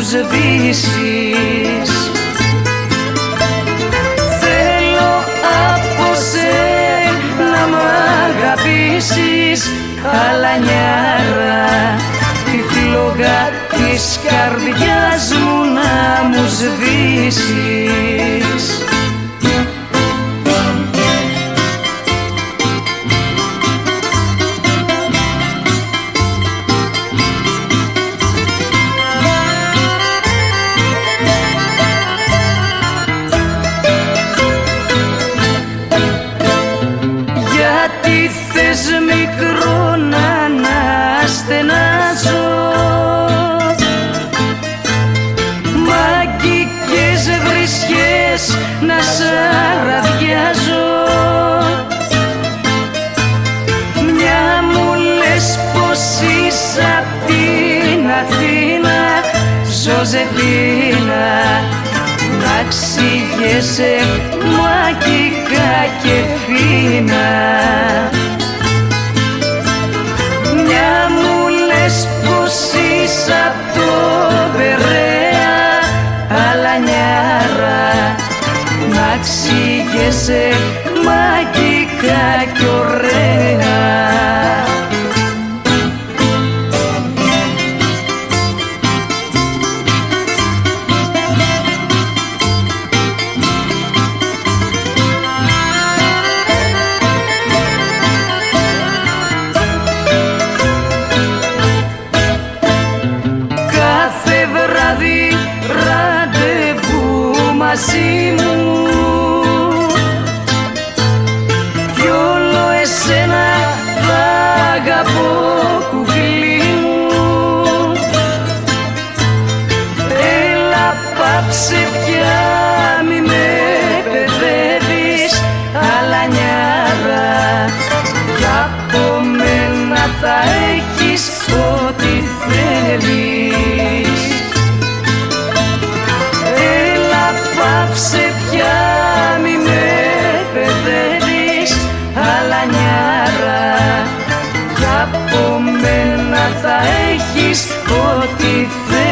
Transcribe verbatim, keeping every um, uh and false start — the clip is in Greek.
σβήσεις. Θέλω από σένα μ' αγαπήσεις, αλανιάρα, τη φλόγα της καρδιάς μου να μου σβήσεις. Γιατί θες μικρό να αναστενάζω, μαγικές βρισχές να σαραδιάζω. Μια μου λες πως είσαι απ' την Αθήνα, Ζωζεφίνα, να ξηγέσαι μαγικά και φίνα. Μια μου λες πως είσαι απ' το Περαία, αλανιάρα, να ξηγέσαι μαγικά και ωραία. Ραντεβού μαζί μου κι όλο εσένα θα αγαπώ, κουκλί μου. Έλα πάψε πια, μη με παιδεύεις, αλανιάρα, κι από μένα θα έχεις ό,τι θέλεις. Πάψε πια, μη με παιδεύεις, αλανιάρα, κι από μένα θα έχεις ό,τι θέλεις.